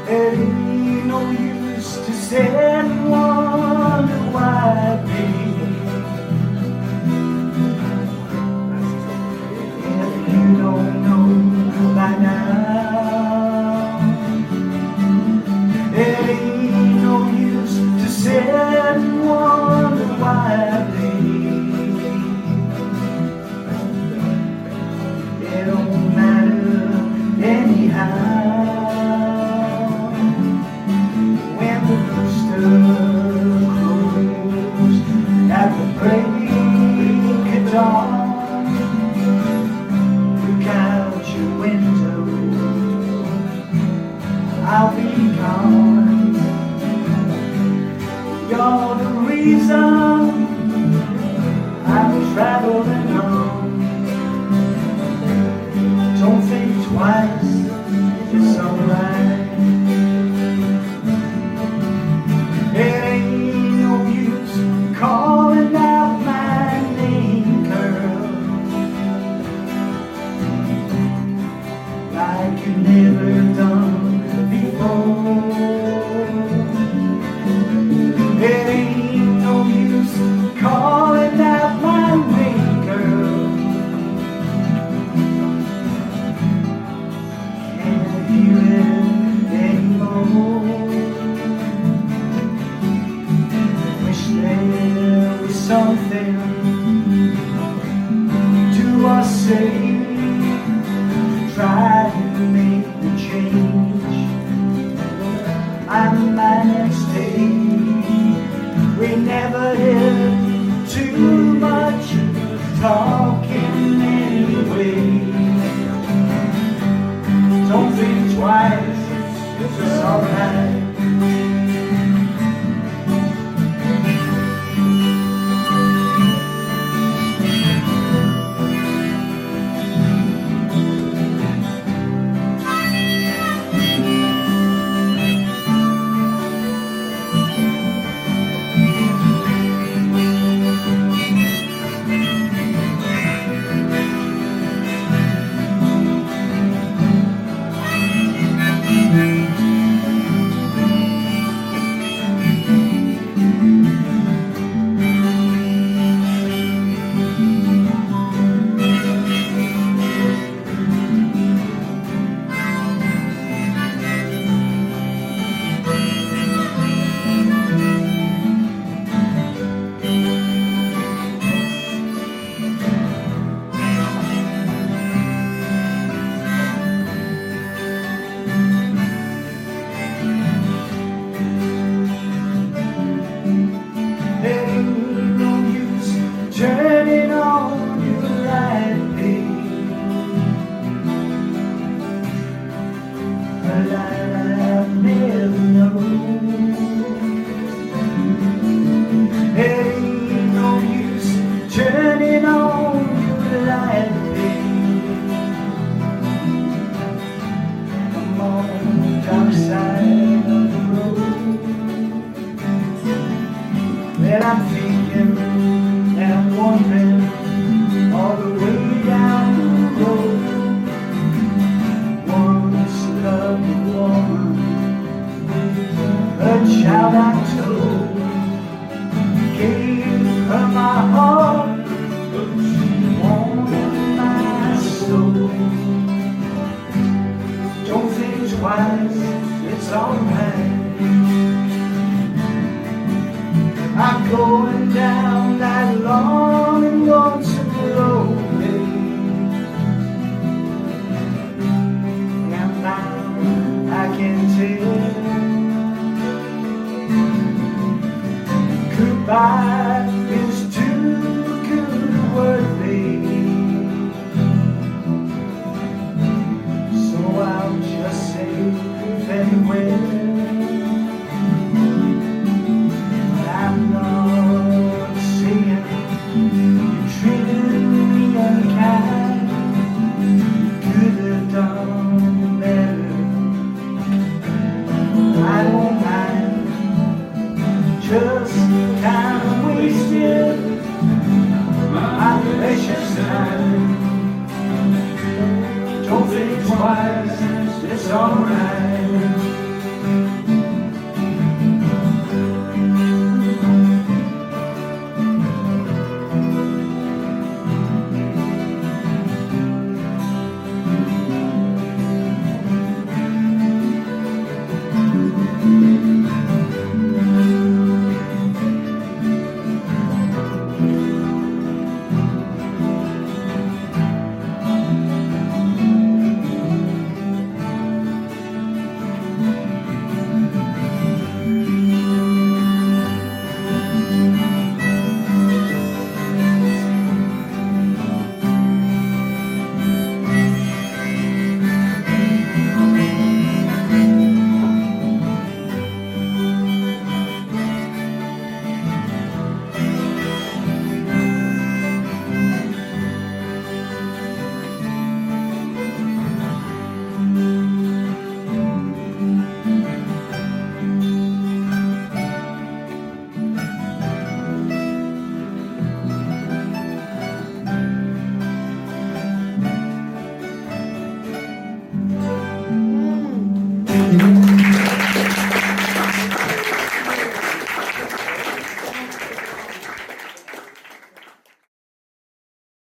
It ain't no use to sit and wonder why, baby. If you don't know by now, it ain't no use to sit and wonder why, baby. It don't matter anyhow. At the break of dawn, look out your window, I'll be gone. You're the reason I'm traveling on. Don't think twice, it's alright. It ain't no use calling out my name, girl, like you never done before. It ain't no use calling out my name, girl. Can't hear it anymore. There was something to us say to try to make the change. I might stay. We never did too much talking anyway. Don't think twice, it's alright. Turning on your light, babe, a light I've never known. It ain't no use turning on your light, babe. I'm on the dark side of the road, and I'm thinking and I'm wandering all the way down the road. Once loved a woman, a child I told, gave her my heart, but she wanted my soul. Don't think twice, it's alright. I'm going down that long and lonesome road, and now I can tell goodbye is too good a word, babe. So I'll just say farewell. I'm not saying you treated me unkind, could have done better. I don't mind, just kinda wasted my precious time. Don't think twice, it's alright. Thank you.